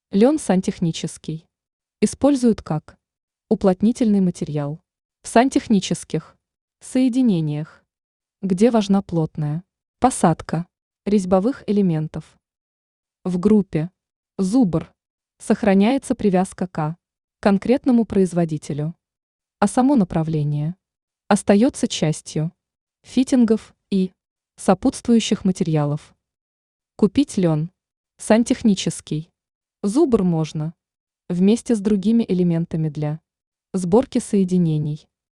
Лен сантехнический. Используют как уплотнительный материал в сантехнических соединениях, где важна плотная посадка резьбовых элементов. В группе зубр сохраняется привязка к конкретному производителю, а само направление остается частью фитингов и сопутствующих материалов. Купить лен сантехнический зубр можно вместе с другими элементами для сборки соединений.